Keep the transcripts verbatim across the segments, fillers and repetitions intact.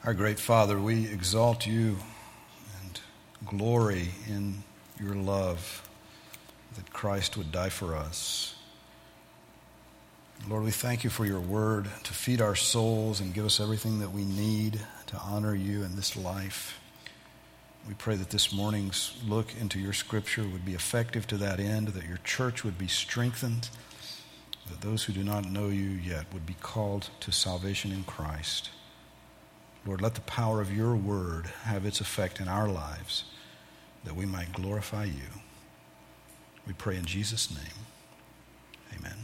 Our great Father, we exalt you and glory in your love that Christ would die for us. Lord, we thank you for your word to feed our souls and give us everything that we need to honor you in this life. We pray that this morning's look into your scripture would be effective to that end, that your church would be strengthened, that those who do not know you yet would be called to salvation in Christ. Lord, let the power of your word have its effect in our lives, that we might glorify you. We pray in Jesus' name. Amen.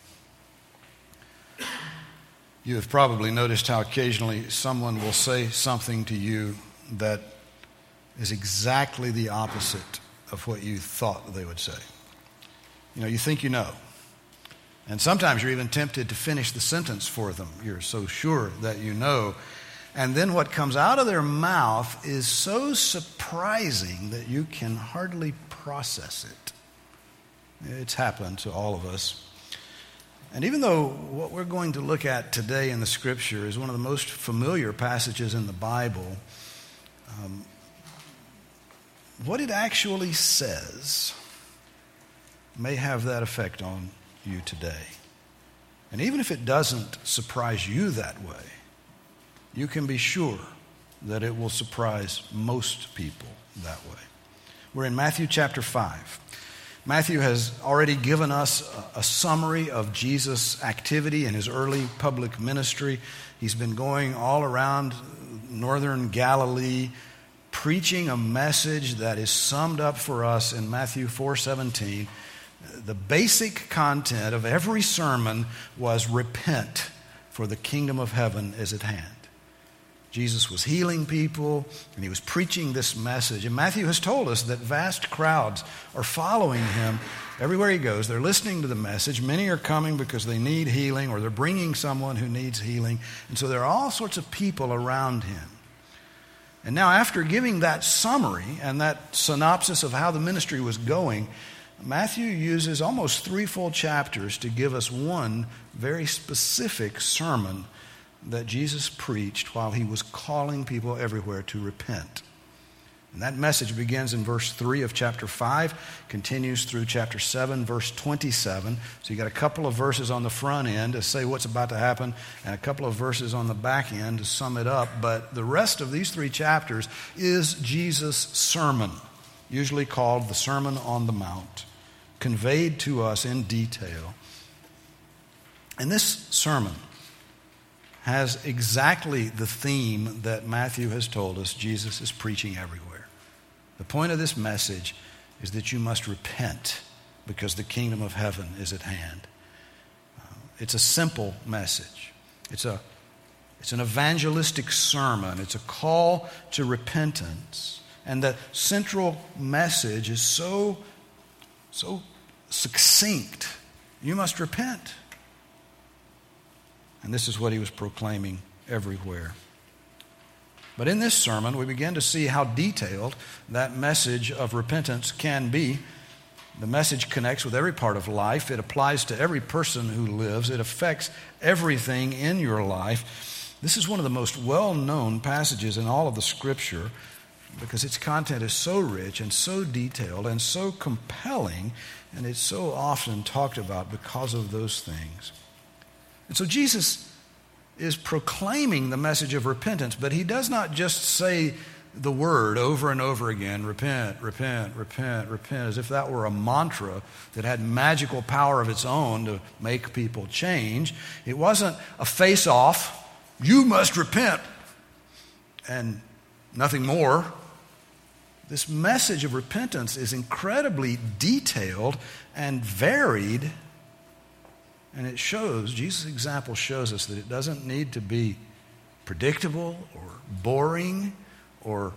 You have probably noticed how occasionally someone will say something to you that is exactly the opposite of what you thought they would say. You know, you think you know. And sometimes you're even tempted to finish the sentence for them. You're so sure that you know. And then what comes out of their mouth is so surprising that you can hardly process it. It's happened to all of us. And even though what we're going to look at today in the Scripture is one of the most familiar passages in the Bible, um, what it actually says may have that effect on you today. And even if it doesn't surprise you that way, you can be sure that it will surprise most people that way. We're in Matthew chapter five. Matthew has already given us a, a summary of Jesus' activity in his early public ministry. He's been going all around northern Galilee, preaching a message that is summed up for us in Matthew four seventeen. The basic content of every sermon was repent, for the kingdom of heaven is at hand. Jesus was healing people, and he was preaching this message. And Matthew has told us that vast crowds are following him everywhere he goes. They're listening to the message. Many are coming because they need healing, or they're bringing someone who needs healing. And so there are all sorts of people around him. And now, after giving that summary and that synopsis of how the ministry was going, Matthew uses almost three full chapters to give us one very specific sermon that Jesus preached while he was calling people everywhere to repent. And that message begins in verse three of chapter five, continues through chapter seven, verse twenty-seven. So you got a couple of verses on the front end to say what's about to happen, and a couple of verses on the back end to sum it up. But the rest of these three chapters is Jesus' sermon, usually called the Sermon on the Mount, conveyed to us in detail. And this sermon has exactly the theme that Matthew has told us Jesus is preaching everywhere. The point of this message is that you must repent because the kingdom of heaven is at hand. Uh, it's a simple message. It's a, it's an evangelistic sermon. It's a call to repentance. And the central message is so, so succinct. You must repent. And this is what he was proclaiming everywhere. But in this sermon, we begin to see how detailed that message of repentance can be. The message connects with every part of life. It applies to every person who lives. It affects everything in your life. This is one of the most well-known passages in all of the Scripture because its content is so rich and so detailed and so compelling, and it's so often talked about because of those things. And so Jesus is proclaiming the message of repentance, but he does not just say the word over and over again, repent, repent, repent, repent, as if that were a mantra that had magical power of its own to make people change. It wasn't a face-off, you must repent, and nothing more. This message of repentance is incredibly detailed and varied. And it shows, Jesus' example shows us that it doesn't need to be predictable or boring or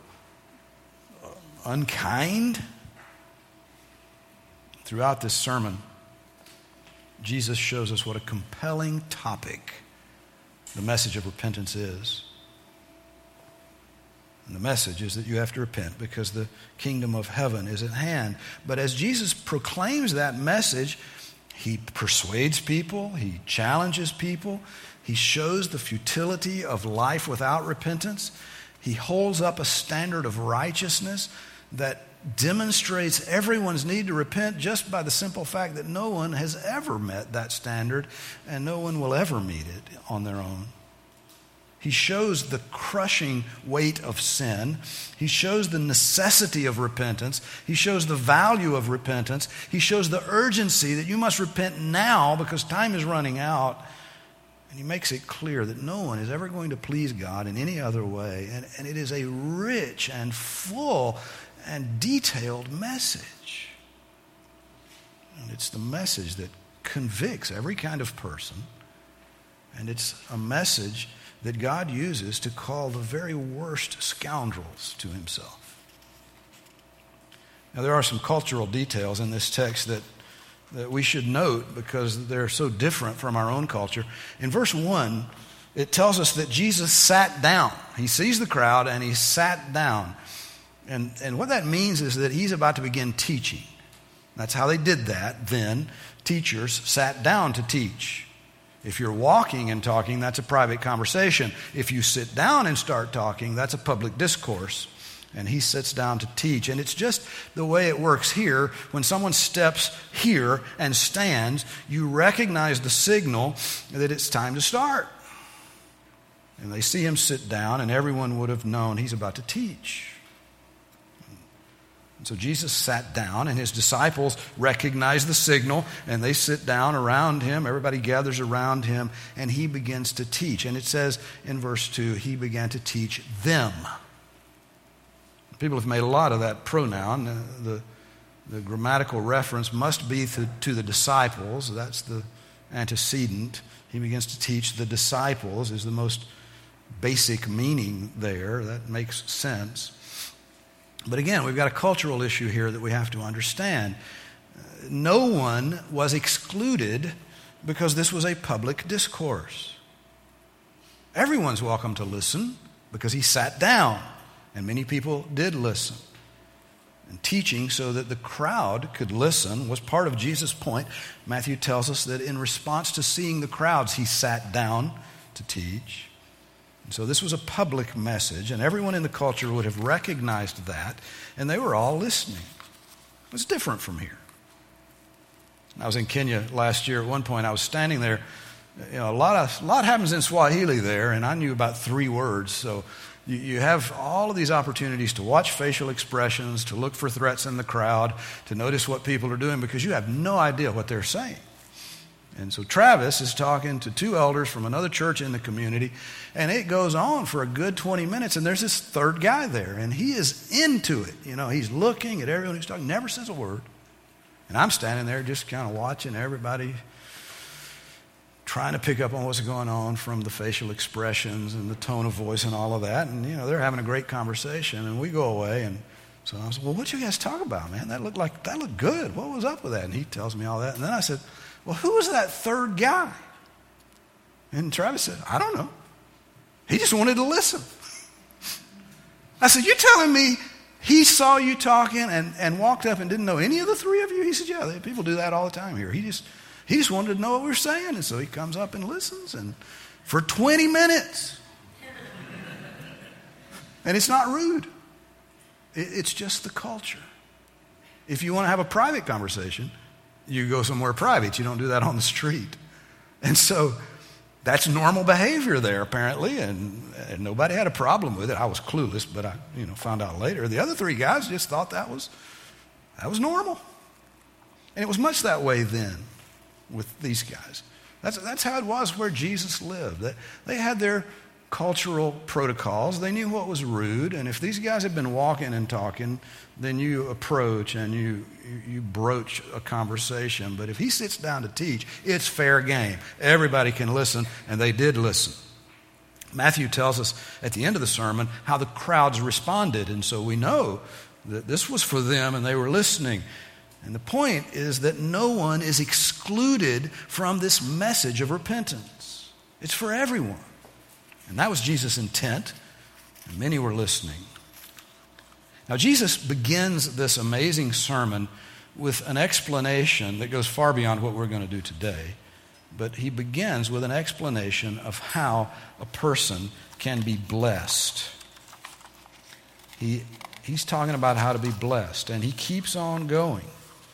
unkind. Throughout this sermon, Jesus shows us what a compelling topic the message of repentance is. And the message is that you have to repent because the kingdom of heaven is at hand. But as Jesus proclaims that message, He persuades people. He challenges people. He shows the futility of life without repentance. He holds up a standard of righteousness that demonstrates everyone's need to repent just by the simple fact that no one has ever met that standard and no one will ever meet it on their own. He shows the crushing weight of sin. He shows the necessity of repentance. He shows the value of repentance. He shows the urgency that you must repent now because time is running out. And he makes it clear that no one is ever going to please God in any other way. And, and it is a rich and full and detailed message. And it's the message that convicts every kind of person. And it's a message that God uses to call the very worst scoundrels to himself. Now, there are some cultural details in this text that, that we should note because they're so different from our own culture. In verse one, it tells us that Jesus sat down. He sees the crowd and he sat down. And, and what that means is that he's about to begin teaching. That's how they did that then. Teachers sat down to teach. If you're walking and talking, that's a private conversation. If you sit down and start talking, that's a public discourse. And he sits down to teach. And it's just the way it works here. When someone steps here and stands, you recognize the signal that it's time to start. And they see him sit down, and everyone would have known he's about to teach. So Jesus sat down, and his disciples recognize the signal, and they sit down around him. Everybody gathers around him, and he begins to teach. And it says in verse two, he began to teach them. People have made a lot of that pronoun. Uh, the, the grammatical reference must be to, to the disciples. That's the antecedent. He begins to teach the disciples is the most basic meaning there. That makes sense. But again, we've got a cultural issue here that we have to understand. No one was excluded because this was a public discourse. Everyone's welcome to listen because he sat down, and many people did listen. And teaching so that the crowd could listen was part of Jesus' point. Matthew tells us that in response to seeing the crowds, he sat down to teach. So this was a public message, and everyone in the culture would have recognized that, and they were all listening. It was different from here. I was in Kenya last year. At one point, I was standing there. You know, a lot of a lot happens in Swahili there, and I knew about three words. So you, you have all of these opportunities to watch facial expressions, to look for threats in the crowd, to notice what people are doing, because you have no idea what they're saying. And so Travis is talking to two elders from another church in the community, and it goes on for a good twenty minutes, and there's this third guy there, and he is into it. You know, he's looking at everyone who's talking, never says a word. And I'm standing there just kind of watching everybody, trying to pick up on what's going on from the facial expressions and the tone of voice and all of that. And, you know, they're having a great conversation, and we go away, and so I was, well, what you guys talk about, man? That looked like, that looked good. What was up with that? And he tells me all that. And then I said, well, who was that third guy? And Travis said, I don't know. He just wanted to listen. I said, you're telling me he saw you talking and, and walked up and didn't know any of the three of you? He said, yeah, people do that all the time here. He just he just wanted to know what we were saying. And so he comes up and listens and for twenty minutes. And it's not rude. It, it's just the culture. If you want to have a private conversation, you go somewhere private. You don't do that on the street. And so that's normal behavior there, apparently, and, and nobody had a problem with it. I was clueless, but I you know, found out later. The other three guys just thought that was, that was normal. And it was much that way then with these guys. That's, that's how it was where Jesus lived. They, they had their cultural protocols. They knew what was rude, and if these guys had been walking and talking, then you approach and you, you you broach a conversation. But if he sits down to teach, it's fair game. Everybody can listen, and they did listen. Matthew tells us at the end of the sermon how the crowds responded, and so we know that this was for them and they were listening. And the point is that no one is excluded from this message of repentance. It's for everyone. And that was Jesus' intent, and many were listening. Now, Jesus begins this amazing sermon with an explanation that goes far beyond what we're going to do today. But he begins with an explanation of how a person can be blessed. He, he's talking about how to be blessed, and he keeps on going.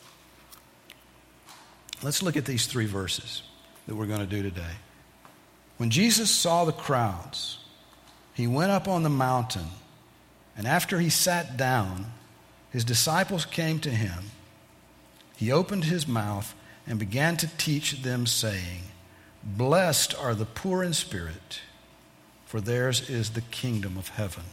Let's look at these three verses that we're going to do today. When Jesus saw the crowds, he went up on the mountain, and after he sat down, his disciples came to him. He opened his mouth and began to teach them, saying, "Blessed are the poor in spirit, for theirs is the kingdom of heaven."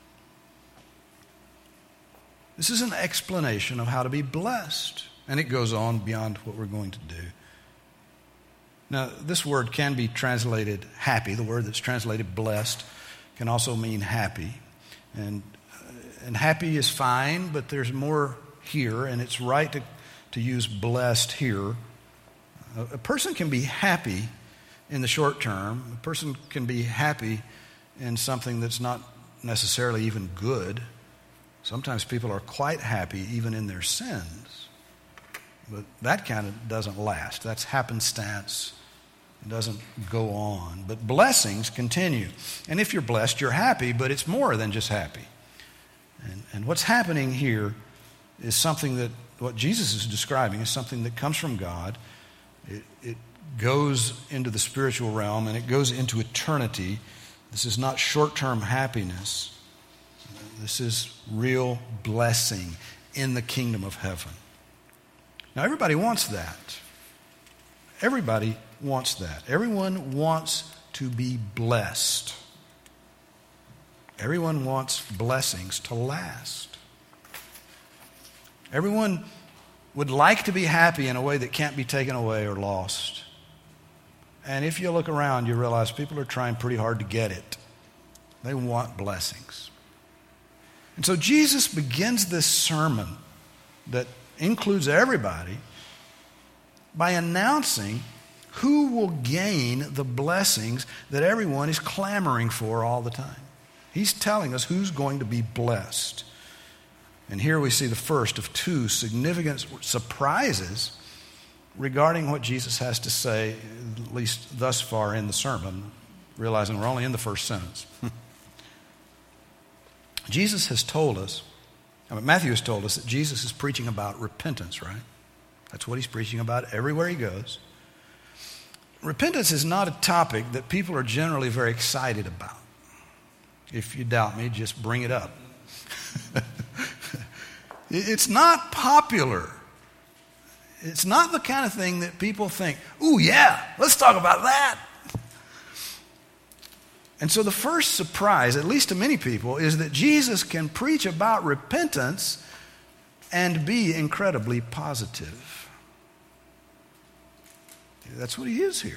This is an explanation of how to be blessed, and it goes on beyond what we're going to do. Now, this word can be translated happy. The word that's translated blessed can also mean happy. And, and happy is fine, but there's more here, and it's right to, to use blessed here. A, a person can be happy in the short term. A person can be happy in something that's not necessarily even good. Sometimes people are quite happy even in their sins. But that kind of doesn't last. That's happenstance. It doesn't go on. But blessings continue. And if you're blessed, you're happy, but it's more than just happy. And, and what's happening here is something that, what Jesus is describing is something that comes from God. It, it goes into the spiritual realm, and it goes into eternity. This is not short-term happiness. This is real blessing in the kingdom of heaven. Now, everybody wants that. Everybody wants that. Everyone wants to be blessed. Everyone wants blessings to last. Everyone would like to be happy in a way that can't be taken away or lost. And if you look around, you realize people are trying pretty hard to get it. They want blessings. And so Jesus begins this sermon that includes everybody by announcing who will gain the blessings that everyone is clamoring for all the time. He's telling us who's going to be blessed. And here we see the first of two significant surprises regarding what Jesus has to say, at least thus far in the sermon, realizing we're only in the first sentence. Jesus has told us, I mean, Matthew has told us that Jesus is preaching about repentance, right? That's what he's preaching about everywhere he goes. Repentance is not a topic that people are generally very excited about. If you doubt me, just bring it up. It's not popular. It's not the kind of thing that people think, ooh, yeah, let's talk about that. And so the first surprise, at least to many people, is that Jesus can preach about repentance and be incredibly positive. That's what he is here.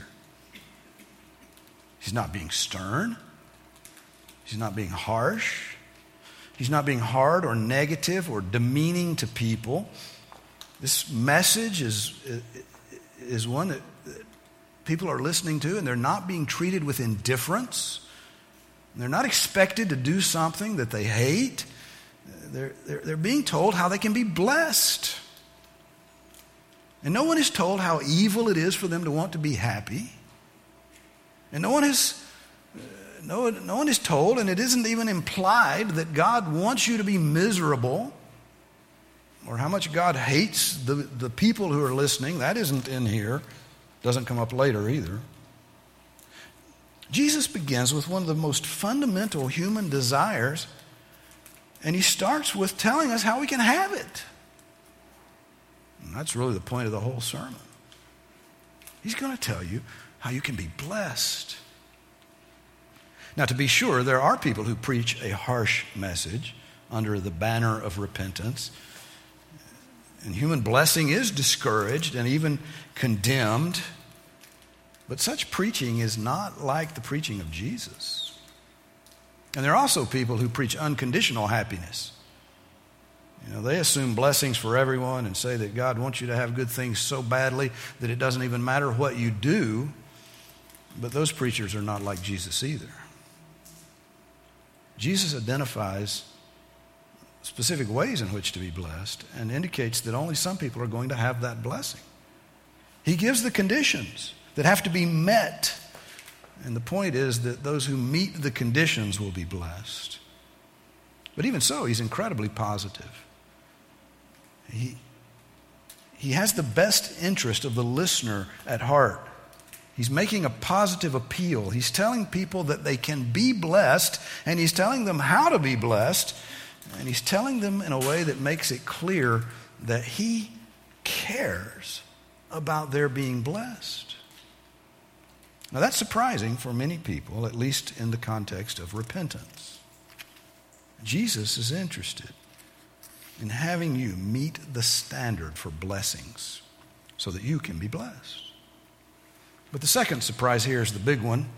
He's not being stern. He's not being harsh. He's not being hard or negative or demeaning to people. This message is, is one that people are listening to, and they're not being treated with indifference. They're not expected to do something that they hate. They're, they're, they're being told how they can be blessed. And no one is told how evil it is for them to want to be happy. And no one is, no, no one is told, and it isn't even implied, that God wants you to be miserable or how much God hates the, the people who are listening. That isn't in here. Doesn't come up later either. Jesus begins with one of the most fundamental human desires, and he starts with telling us how we can have it. And that's really the point of the whole sermon. He's going to tell you how you can be blessed. Now, to be sure, there are people who preach a harsh message under the banner of repentance. And human blessing is discouraged and even condemned. But such preaching is not like the preaching of Jesus. And there are also people who preach unconditional happiness. You know, they assume blessings for everyone and say that God wants you to have good things so badly that it doesn't even matter what you do. But those preachers are not like Jesus either. Jesus identifies specific ways in which to be blessed and indicates that only some people are going to have that blessing. He gives the conditions that have to be met. And the point is that those who meet the conditions will be blessed. But even so, he's incredibly positive. He, he has the best interest of the listener at heart. He's making a positive appeal. He's telling people that they can be blessed, and he's telling them how to be blessed, and he's telling them in a way that makes it clear that he cares about their being blessed. Now that's surprising for many people, at least in the context of repentance. Jesus is interested in having you meet the standard for blessings so that you can be blessed. But the second surprise here is the big one.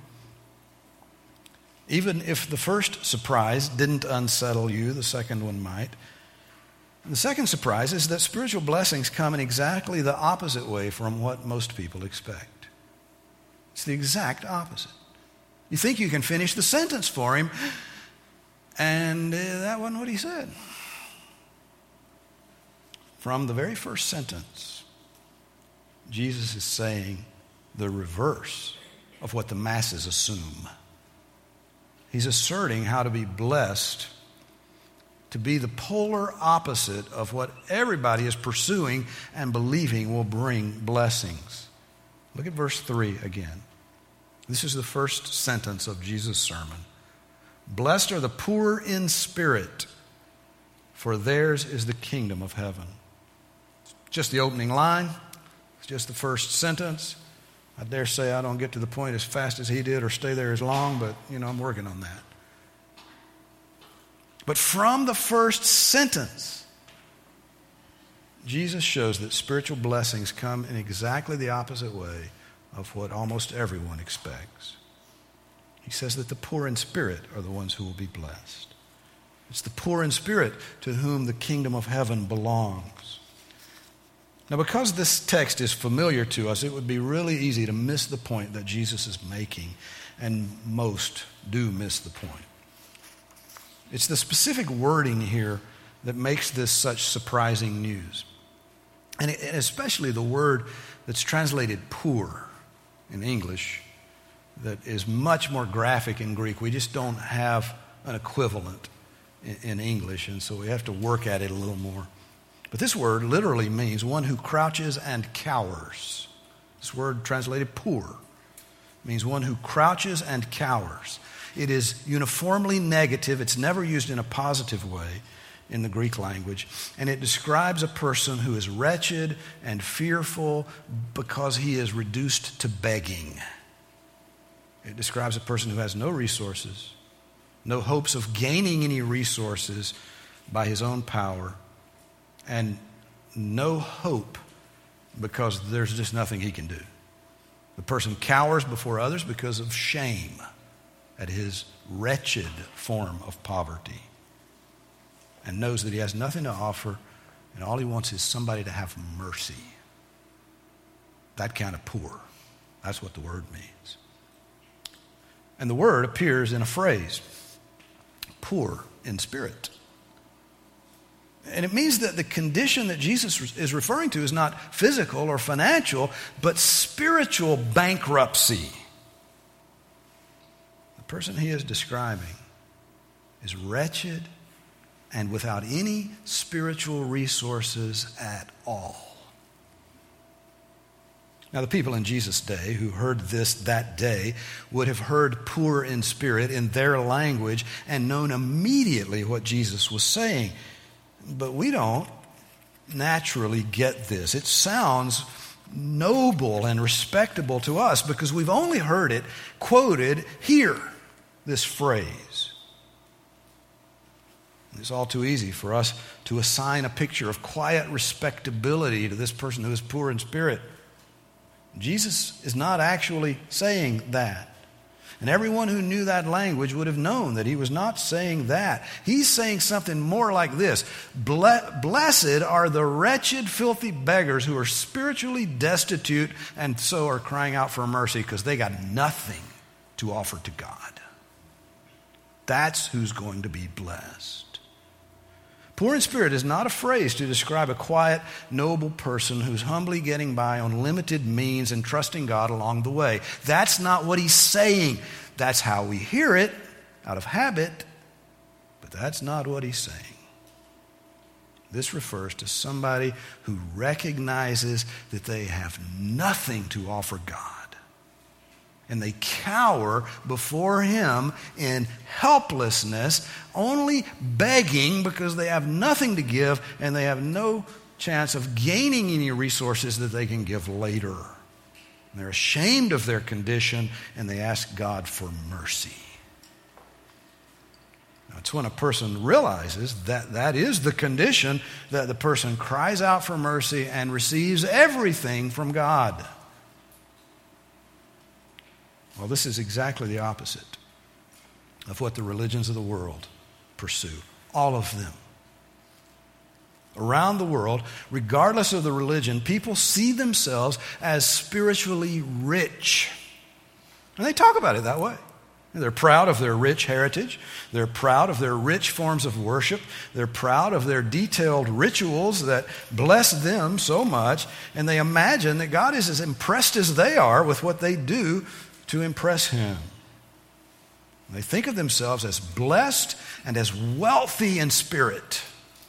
Even if the first surprise didn't unsettle you, the second one might. And the second surprise is that spiritual blessings come in exactly the opposite way from what most people expect. It's the exact opposite. You think you can finish the sentence for him, and uh, that wasn't what he said. From the very first sentence, Jesus is saying the reverse of what the masses assume. He's asserting how to be blessed to be the polar opposite of what everybody is pursuing and believing will bring blessings. Look at verse three again. This is the first sentence of Jesus' sermon. Blessed are the poor in spirit, for theirs is the kingdom of heaven. Just the opening line. It's just the first sentence. I dare say I don't get to the point as fast as he did or stay there as long, but, you know, I'm working on that. But from the first sentence, Jesus shows that spiritual blessings come in exactly the opposite way of what almost everyone expects. He says that the poor in spirit are the ones who will be blessed. It's the poor in spirit to whom the kingdom of heaven belongs. Now, because this text is familiar to us, it would be really easy to miss the point that Jesus is making, and most do miss the point. It's the specific wording here that makes this such surprising news. And especially the word that's translated poor in English that is much more graphic in Greek. We just don't have an equivalent in English, and so we have to work at it a little more. But this word literally means one who crouches and cowers. This word translated poor means one who crouches and cowers. It is uniformly negative. It's never used in a positive way in the Greek language. And it describes a person who is wretched and fearful because he is reduced to begging. It describes a person who has no resources, no hopes of gaining any resources by his own power, and no hope because there's just nothing he can do. The person cowers before others because of shame at his wretched form of poverty and knows that he has nothing to offer, and all he wants is somebody to have mercy. That kind of poor. That's what the word means. And the word appears in a phrase, poor in spirit. And it means that the condition that Jesus is referring to is not physical or financial, but spiritual bankruptcy. The person he is describing is wretched and without any spiritual resources at all. Now, the people in Jesus' day who heard this that day would have heard poor in spirit in their language and known immediately what Jesus was saying. But we don't naturally get this. It sounds noble and respectable to us because we've only heard it quoted here, this phrase. It's all too easy for us to assign a picture of quiet respectability to this person who is poor in spirit. Jesus is not actually saying that. And everyone who knew that language would have known that he was not saying that. He's saying something more like this. Blessed are the wretched, filthy beggars who are spiritually destitute and so are crying out for mercy because they got nothing to offer to God. That's who's going to be blessed. Poor in spirit is not a phrase to describe a quiet, noble person who's humbly getting by on limited means and trusting God along the way. That's not what he's saying. That's how we hear it out of habit, but that's not what he's saying. This refers to somebody who recognizes that they have nothing to offer God. And they cower before him in helplessness, only begging because they have nothing to give and they have no chance of gaining any resources that they can give later. And they're ashamed of their condition and they ask God for mercy. Now, it's when a person realizes that that is the condition that the person cries out for mercy and receives everything from God. Well, this is exactly the opposite of what the religions of the world pursue. All of them. Around the world, regardless of the religion, people see themselves as spiritually rich. And they talk about it that way. They're proud of their rich heritage. They're proud of their rich forms of worship. They're proud of their detailed rituals that bless them so much. And they imagine that God is as impressed as they are with what they do to impress him. They think of themselves as blessed and as wealthy in spirit.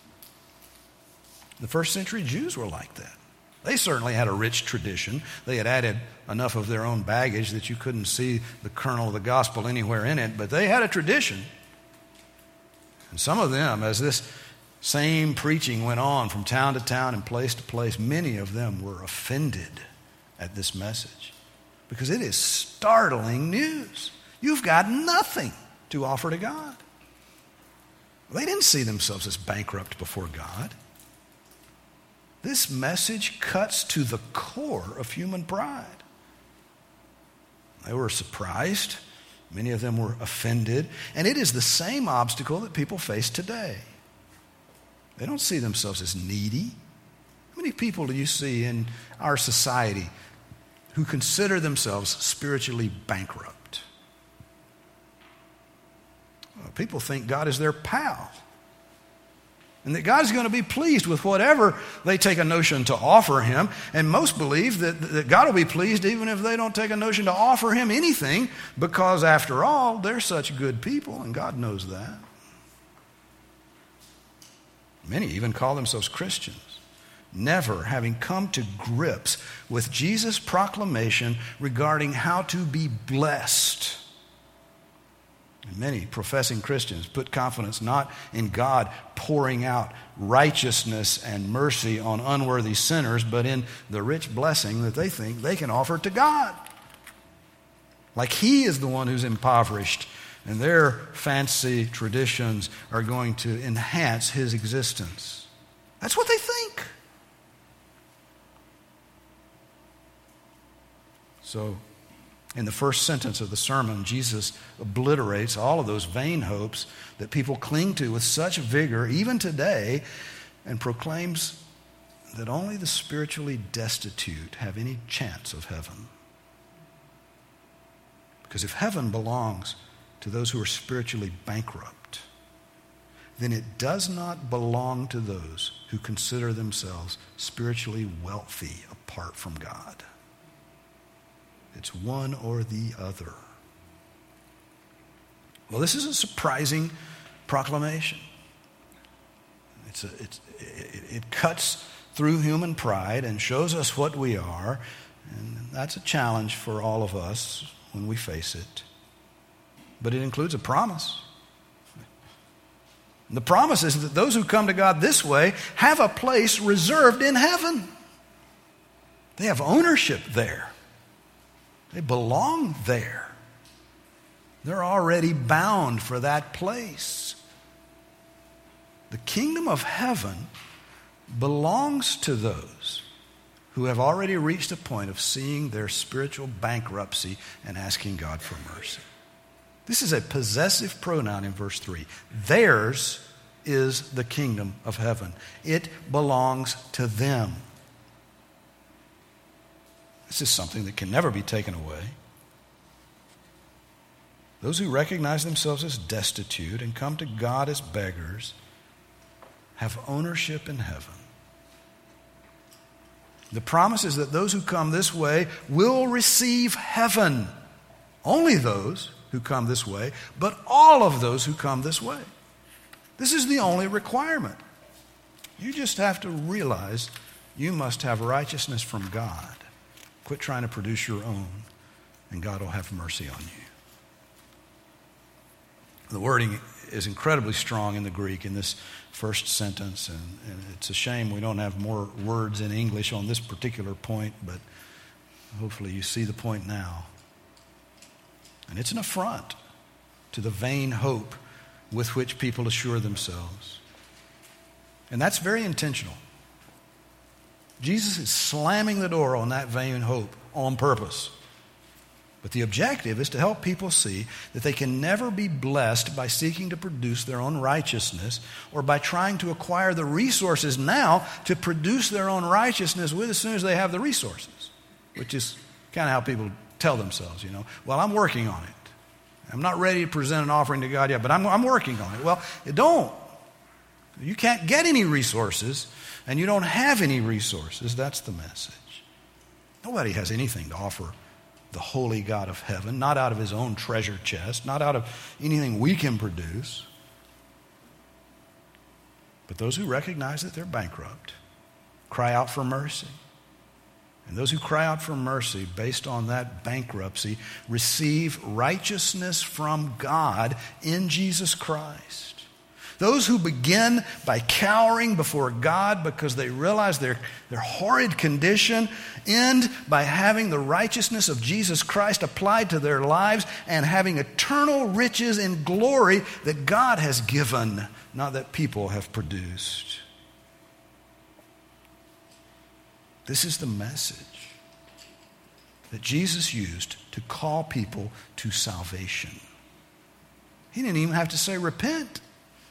The first century Jews were like that. They certainly had a rich tradition. They had added enough of their own baggage that you couldn't see the kernel of the gospel anywhere in it, but they had a tradition. And some of them, as this same preaching went on from town to town and place to place, many of them were offended at this message. Because it is startling news. You've got nothing to offer to God. They didn't see themselves as bankrupt before God. This message cuts to the core of human pride. They were surprised. Many of them were offended. And it is the same obstacle that people face today. They don't see themselves as needy. How many people do you see in our society who consider themselves spiritually bankrupt? Well, people think God is their pal. And that God's going to be pleased with whatever they take a notion to offer him. And most believe that, that God will be pleased even if they don't take a notion to offer him anything, because after all, they're such good people and God knows that. Many even call themselves Christians, never having come to grips with Jesus' proclamation regarding how to be blessed. And many professing Christians put confidence not in God pouring out righteousness and mercy on unworthy sinners, but in the rich blessing that they think they can offer to God. Like he is the one who's impoverished, and their fancy traditions are going to enhance his existence. That's what they think. So, in the first sentence of the sermon, Jesus obliterates all of those vain hopes that people cling to with such vigor, even today, and proclaims that only the spiritually destitute have any chance of heaven. Because if heaven belongs to those who are spiritually bankrupt, then it does not belong to those who consider themselves spiritually wealthy apart from God. It's one or the other. Well, this is a surprising proclamation. It's a, it's, it, it cuts through human pride and shows us what we are. And that's a challenge for all of us when we face it. But it includes a promise. And the promise is that those who come to God this way have a place reserved in heaven. They have ownership there. They belong there. They're already bound for that place. The kingdom of heaven belongs to those who have already reached a point of seeing their spiritual bankruptcy and asking God for mercy. This is a possessive pronoun in verse three. Theirs is the kingdom of heaven. It belongs to them. This is something that can never be taken away. Those who recognize themselves as destitute and come to God as beggars have ownership in heaven. The promise is that those who come this way will receive heaven. Only those who come this way, but all of those who come this way. This is the only requirement. You just have to realize you must have righteousness from God. Quit trying to produce your own, and God will have mercy on you. The wording is incredibly strong in the Greek in this first sentence, and, and it's a shame we don't have more words in English on this particular point, but hopefully you see the point now. And it's an affront to the vain hope with which people assure themselves. And that's very intentional. Jesus is slamming the door on that vain hope on purpose. But the objective is to help people see that they can never be blessed by seeking to produce their own righteousness or by trying to acquire the resources now to produce their own righteousness with as soon as they have the resources, which is kind of how people tell themselves, you know, well, I'm working on it. I'm not ready to present an offering to God yet, but I'm, I'm working on it. Well, you don't. You can't get any resources, and you don't have any resources. That's the message. Nobody has anything to offer the holy God of heaven, not out of his own treasure chest, not out of anything we can produce. But those who recognize that they're bankrupt cry out for mercy. And those who cry out for mercy based on that bankruptcy receive righteousness from God in Jesus Christ. Those who begin by cowering before God because they realize their, their horrid condition end by having the righteousness of Jesus Christ applied to their lives and having eternal riches and glory that God has given, not that people have produced. This is the message that Jesus used to call people to salvation. He didn't even have to say repent.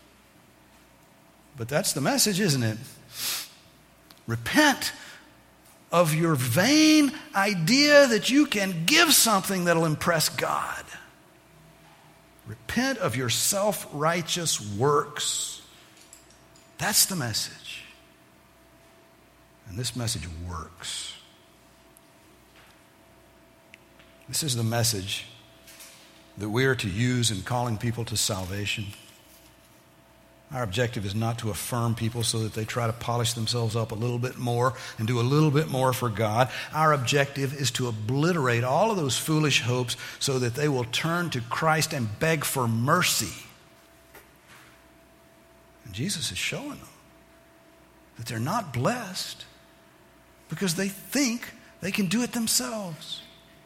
But that's the message, isn't it? Repent of your vain idea that you can give something that'll impress God. Repent of your self-righteous works. That's the message. And this message works. This is the message that we are to use in calling people to salvation. Our objective is not to affirm people so that they try to polish themselves up a little bit more and do a little bit more for God. Our objective is to obliterate all of those foolish hopes so that they will turn to Christ and beg for mercy. And Jesus is showing them that they're not blessed because they think they can do it themselves.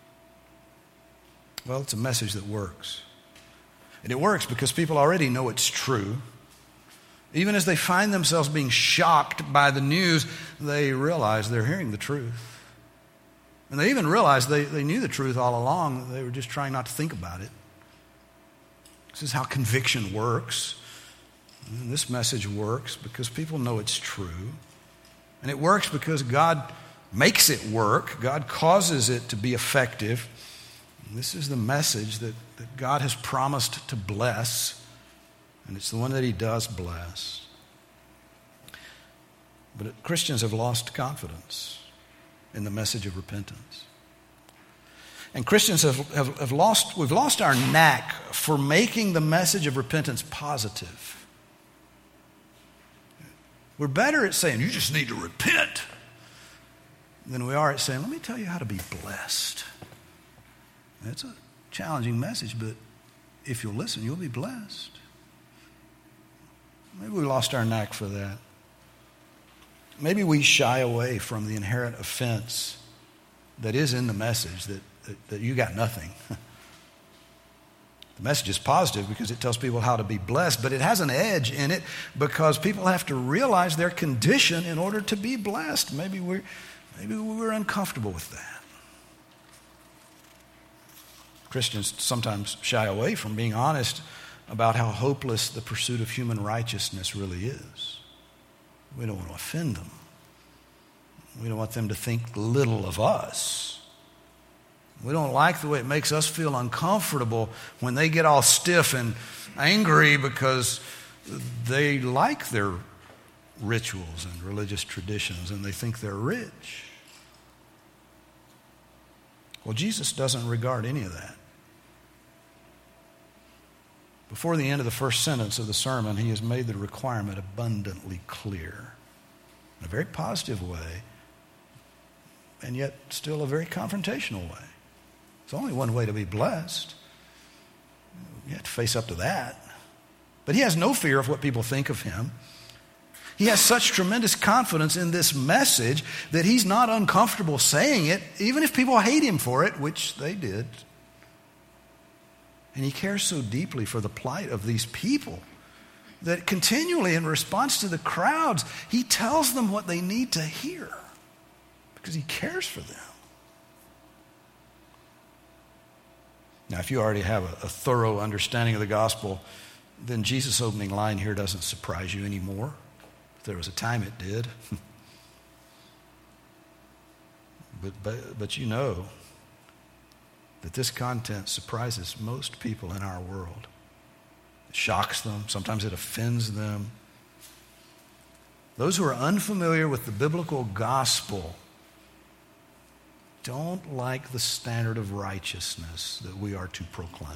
Well, it's a message that works. And it works because people already know it's true. Even as they find themselves being shocked by the news, they realize they're hearing the truth. And they even realize they, they knew the truth all along. They were just trying not to think about it. This is how conviction works. And this message works because people know it's true. And it works because God makes it work. God causes it to be effective. And this is the message that, that God has promised to bless. And it's the one that he does bless. But Christians have lost confidence in the message of repentance. And Christians have, have, have lost, we've lost our knack for making the message of repentance positive. We're better at saying, you just need to repent, than we are at saying, let me tell you how to be blessed. And it's a challenging message, but if you'll listen, you'll be blessed. Maybe we lost our knack for that. Maybe we shy away from the inherent offense that is in the message that, that, that you got nothing. The message is positive because it tells people how to be blessed, but it has an edge in it because people have to realize their condition in order to be blessed. Maybe we're, maybe we're uncomfortable with that. Christians sometimes shy away from being honest about how hopeless the pursuit of human righteousness really is. We don't want to offend them. We don't want them to think little of us. We don't like the way it makes us feel uncomfortable when they get all stiff and angry because they like their rituals and religious traditions, and they think they're rich. Well, Jesus doesn't regard any of that. Before the end of the first sentence of the sermon, he has made the requirement abundantly clear in a very positive way, and yet still a very confrontational way. There's only one way to be blessed. You have to face up to that. But he has no fear of what people think of him. He has such tremendous confidence in this message that he's not uncomfortable saying it, even if people hate him for it, which they did. And he cares so deeply for the plight of these people that continually, in response to the crowds, he tells them what they need to hear because he cares for them. Now, if you already have a, a thorough understanding of the gospel, then Jesus' opening line here doesn't surprise you anymore. If there was a time it did. but, but, but you know that this content surprises most people in our world. It shocks them. Sometimes it offends them. Those who are unfamiliar with the biblical gospel don't like the standard of righteousness that we are to proclaim.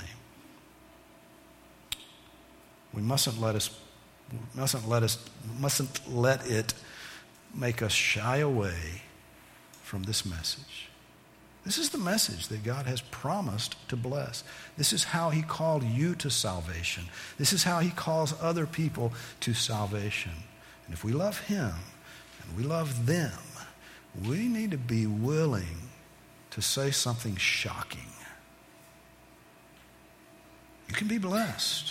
We mustn't let us, mustn't let us, mustn't let it make us shy away from this message. This is the message that God has promised to bless. This is how he called you to salvation. This is how he calls other people to salvation. And if we love him and we love them, we need to be willing to say something shocking. You can be blessed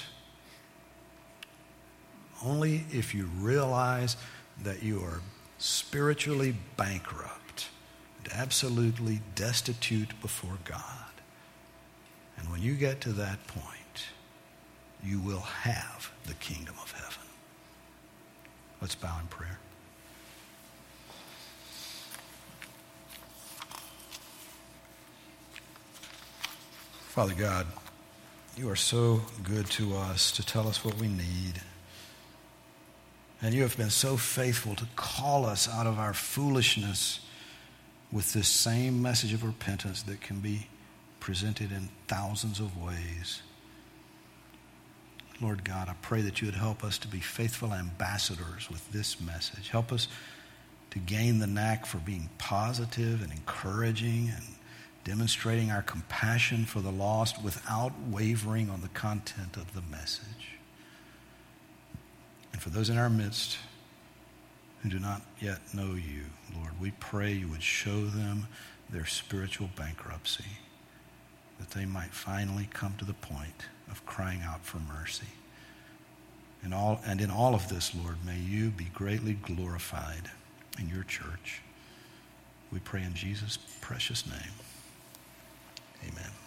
only if you realize that you are spiritually bankrupt and absolutely destitute before God. And when you get to that point, you will have the kingdom of heaven. Let's bow in prayer. Father God, you are so good to us to tell us what we need. And you have been so faithful to call us out of our foolishness with this same message of repentance that can be presented in thousands of ways. Lord God, I pray that you would help us to be faithful ambassadors with this message. Help us to gain the knack for being positive and encouraging and demonstrating our compassion for the lost without wavering on the content of the message. And for those in our midst who do not yet know you, Lord, we pray you would show them their spiritual bankruptcy, that they might finally come to the point of crying out for mercy. And all, and in all of this, Lord, may you be greatly glorified in your church. We pray in Jesus' precious name. Amen.